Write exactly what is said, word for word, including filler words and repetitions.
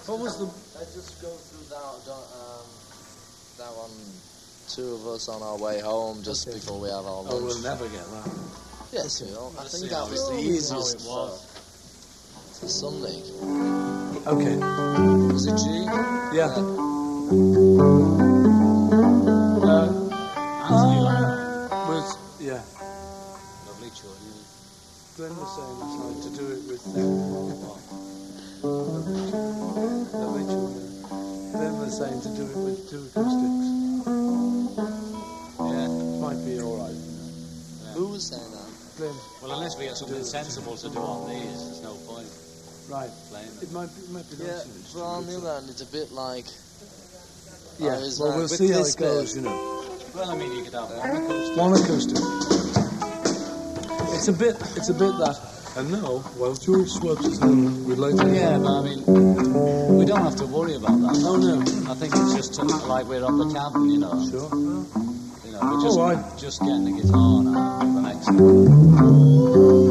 What was the... Let's just go through that, um, that one, two of us on our way home, just okay. before we have our lunch. Oh, we'll never get that. Yes, we will. I think that was the easiest it was. For Sunday. Okay. Was it G? Yeah. yeah. Uh, Anthony was, yeah. Lovely choice. Glenn was saying last night to do it with... Uh, Lovely choice. Glenn was saying to do it with two acoustics. Yeah. Might be alright. Yeah. Who was saying that? Glenn. Well, unless we get something sensible to do on these, there's no point. Right. Playing it. It might be, it might be yeah, nice. but on the other hand, it's a bit like... Yeah, oh, well, we'll see how it goes, bit, you know. Well, I mean, you could have one acoustic. One acoustic. It's a bit, it's a bit that... And now, while George swabs his hand, we'd like to... Yeah, but I mean, we don't have to worry about that. Oh, no. I think it's just to, like we're on the cabin, you know. Sure. You know, we're just, oh, right. just getting the guitar now for the next one.